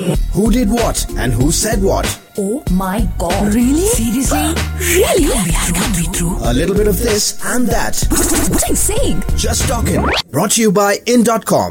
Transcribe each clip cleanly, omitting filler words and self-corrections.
Who did what and who said what? Oh my god. Really? Seriously? Really? Can't be true. A little bit of this and that. What are you saying? Just Talking. Brought to you by in.com.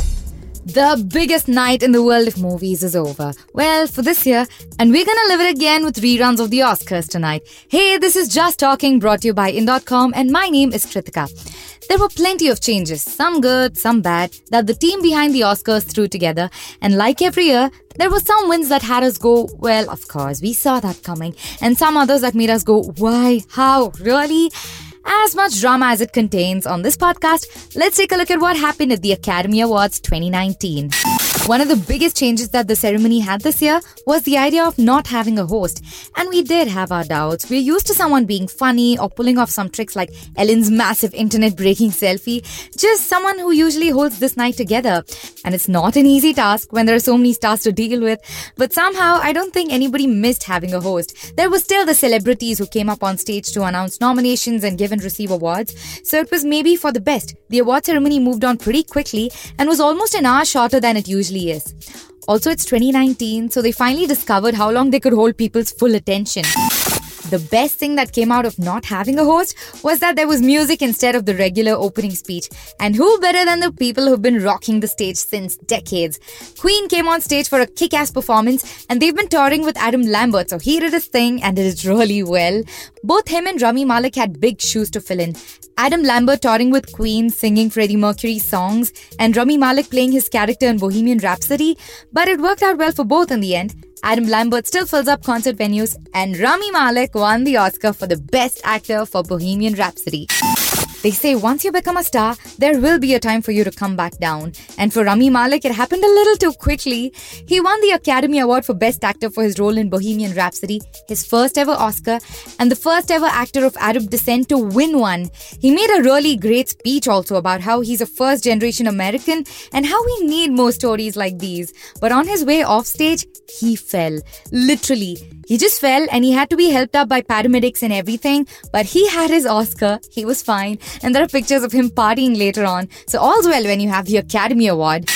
The biggest night in the world of movies is over. Well, for this year, and we're gonna live it again with reruns of the Oscars tonight. Hey, this is Just Talking, brought to you by in.com, and my name is Kritika. There were plenty of changes, some good, some bad, that the team behind the Oscars threw together, and like every year, there were some wins that had us go, well, of course, we saw that coming, and some others that made us go, why, how, really? As much drama as it contains on this podcast, let's take a look at what happened at the Academy Awards 2019. One of the biggest changes that the ceremony had this year was the idea of not having a host. And we did have our doubts. We're used to someone being funny or pulling off some tricks like Ellen's massive internet-breaking selfie. Just someone who usually holds this night together. And it's not an easy task when there are so many stars to deal with. But somehow, I don't think anybody missed having a host. There were still the celebrities who came up on stage to announce nominations and give and receive awards. So it was maybe for the best. The award ceremony moved on pretty quickly and was almost an hour shorter than it usually is. Also, it's 2019, so they finally discovered how long they could hold people's full attention. The best thing that came out of not having a host was that there was music instead of the regular opening speech. And who better than the people who've been rocking the stage since decades? Queen came on stage for a kick-ass performance, and they've been touring with Adam Lambert, so he did his thing and did it really well. Both him and Rami Malek had big shoes to fill in. Adam Lambert touring with Queen, singing Freddie Mercury's songs, and Rami Malek playing his character in Bohemian Rhapsody. But it worked out well for both in the end. Adam Lambert still fills up concert venues, and Rami Malek won the Oscar for the Best Actor for Bohemian Rhapsody. They say once you become a star, there will be a time for you to come back down. And for Rami Malek, it happened a little too quickly. He won the Academy Award for Best Actor for his role in Bohemian Rhapsody, his first ever Oscar, and the first ever actor of Arab descent to win one. He made a really great speech also about how he's a first-generation American and how we need more stories like these. But on his way off stage, he fell. Literally. He just fell and he had to be helped up by paramedics and everything, but he had his Oscar, he was fine, and there are pictures of him partying later on, so all's well when you have the Academy Award.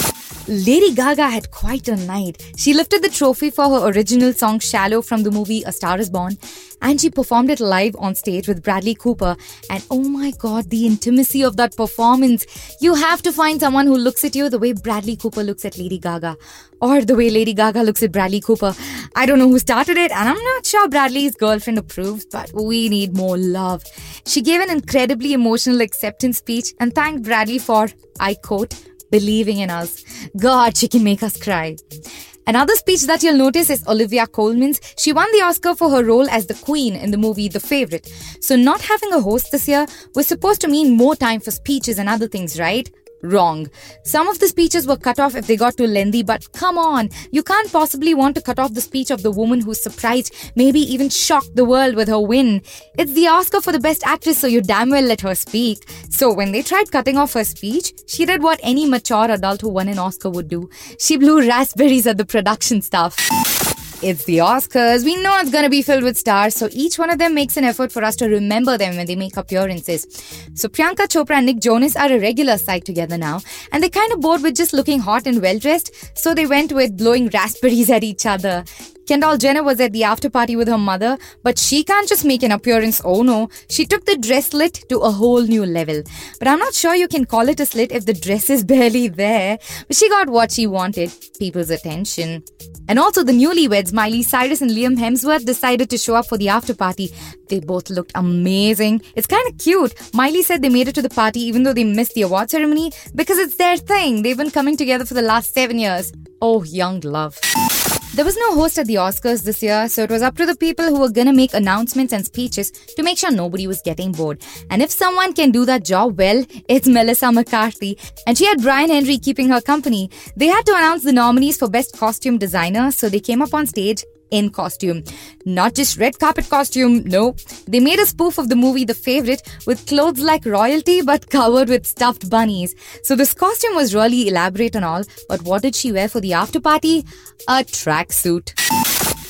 Lady Gaga had quite a night. She lifted the trophy for her original song Shallow from the movie A Star Is Born, and she performed it live on stage with Bradley Cooper. And oh my god, the intimacy of that performance. You have to find someone who looks at you the way Bradley Cooper looks at Lady Gaga, or the way Lady Gaga looks at Bradley Cooper. I don't know who started it, and I'm not sure Bradley's girlfriend approves, but we need more love. She gave an incredibly emotional acceptance speech and thanked Bradley for, I quote, believing in us. God, she can make us cry. Another speech that you'll notice is Olivia Colman's. She won the Oscar for her role as the Queen in the movie The Favourite. So not having a host this year was supposed to mean more time for speeches and other things, right? Wrong. Some of the speeches were cut off if they got too lengthy, but come on, you can't possibly want to cut off the speech of the woman who surprised, maybe even shocked the world with her win. It's the Oscar for the Best Actress, so you damn well let her speak. So when they tried cutting off her speech, she did what any mature adult who won an Oscar would do. She blew raspberries at the production staff. It's the Oscars. We know it's going to be filled with stars, so each one of them makes an effort for us to remember them when they make appearances. So Priyanka Chopra and Nick Jonas are a regular sight together now, and they're kind of bored with just looking hot and well-dressed, so they went with blowing raspberries at each other. Kendall Jenner was at the after party with her mother, but she can't just make an appearance, oh no. She took the dress slit to a whole new level. But I'm not sure you can call it a slit if the dress is barely there. But she got what she wanted, people's attention. And also the newlyweds, Miley Cyrus and Liam Hemsworth, decided to show up for the after party. They both looked amazing. It's kind of cute. Miley said they made it to the party even though they missed the award ceremony because it's their thing. They've been coming together for the last 7 years. Oh, young love. There was no host at the Oscars this year, so it was up to the people who were gonna make announcements and speeches to make sure nobody was getting bored. And if someone can do that job well, it's Melissa McCarthy. And she had Brian Henry keeping her company. They had to announce the nominees for Best Costume Designer, so they came up on stage in costume. Not just red carpet costume, no. They made a spoof of the movie The Favourite with clothes like royalty but covered with stuffed bunnies. So this costume was really elaborate and all, but what did she wear for the after party? A tracksuit.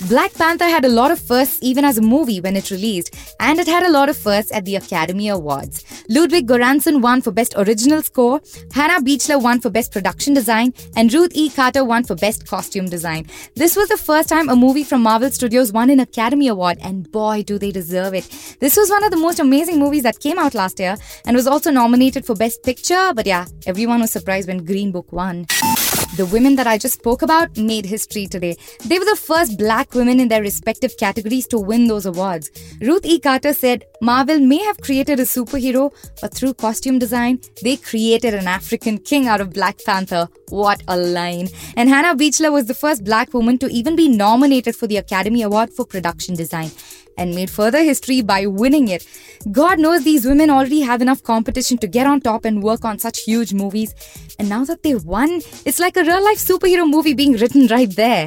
Black Panther had a lot of firsts even as a movie when it released, and it had a lot of firsts at the Academy Awards. Ludwig Göransson won for Best Original Score, Hannah Beachler won for Best Production Design, and Ruth E. Carter won for Best Costume Design. This was the first time a movie from Marvel Studios won an Academy Award, and boy, do they deserve it. This was one of the most amazing movies that came out last year and was also nominated for Best Picture, but yeah, everyone was surprised when Green Book won. The women that I just spoke about made history today. They were the first black women in their respective categories to win those awards. Ruth E. Carter said, Marvel may have created a superhero, but through costume design, they created an African king out of Black Panther. What a line. And Hannah Beachler was the first black woman to even be nominated for the Academy Award for Production Design, and made further history by winning it. God knows these women already have enough competition to get on top and work on such huge movies. And now that they won, it's like a real-life superhero movie being written right there.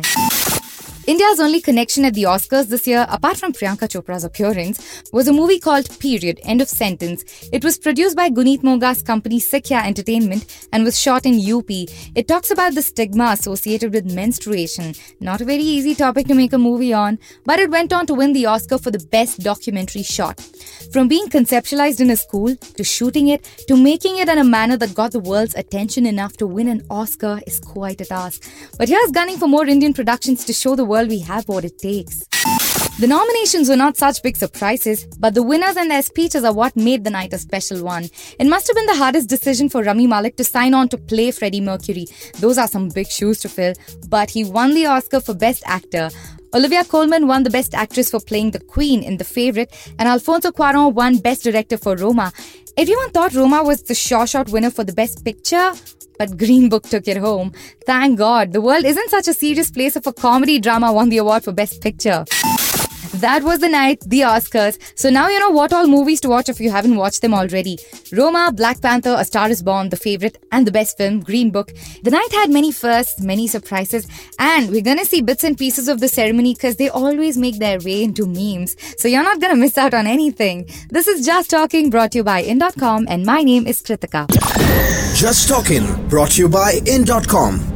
India's only connection at the Oscars this year, apart from Priyanka Chopra's appearance, was a movie called Period, End of Sentence. It was produced by Guneet Moga's company Sikya Entertainment and was shot in UP. It talks about the stigma associated with menstruation. Not a very easy topic to make a movie on, but it went on to win the Oscar for the Best Documentary Shot. From being conceptualized in a school, to shooting it, to making it in a manner that got the world's attention enough to win an Oscar is quite a task. But here's gunning for more Indian productions to show the world we have what it takes. The nominations were not such big surprises, but the winners and their speeches are what made the night a special one. It must have been the hardest decision for Rami Malek to sign on to play Freddie Mercury. Those are some big shoes to fill, but he won the Oscar for Best Actor. Olivia Colman won the Best Actress for playing the Queen in The Favourite, and Alfonso Cuarón won Best Director for Roma. Everyone thought Roma was the sure shot winner for the Best Picture, but Green Book took it home. Thank God, the world isn't such a serious place if a comedy drama won the award for Best Picture. That was the night, the Oscars. So now you know what all movies to watch if you haven't watched them already. Roma, Black Panther, A Star is Born, The Favourite, and the best film, Green Book. The night had many firsts, many surprises, and we're gonna see bits and pieces of the ceremony because they always make their way into memes. So you're not gonna miss out on anything. This is Just Talking, brought to you by In.com, and my name is Kritika. Just Talking, brought to you by In.com.